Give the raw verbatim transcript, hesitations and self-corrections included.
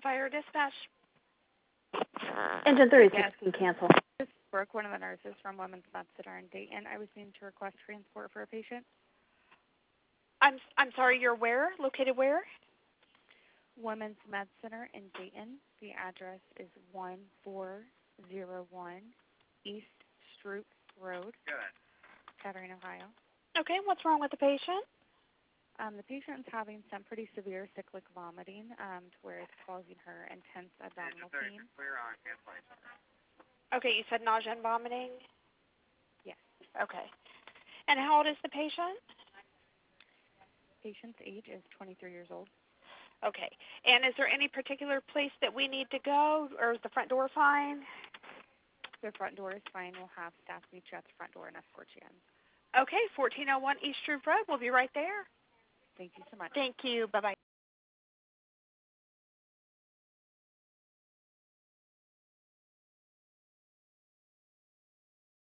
Fire Dispatch. Engine thirty-six can cancel. This is Brooke, one of the nurses from Women's Med Center in Dayton. I was needing to request transport for a patient. I'm I'm sorry, you're where? Located where? Women's Med Center in Dayton. The address is one four zero one East Stroop Road, Kettering, Ohio. Okay, what's wrong with the patient? Um, the patient is having some pretty severe cyclic vomiting um, to where it's causing her intense abdominal pain. Okay, you said nausea and vomiting? Yes. Okay. And how old is the patient? Patient's age is twenty-three years old. Okay. And is there any particular place that we need to go, or is the front door fine? The front door is fine. We'll have staff meet you at the front door and escort you in. Okay, fourteen oh one East Stroop Road. We'll be right there. Thank you so much. Thank you. Bye-bye.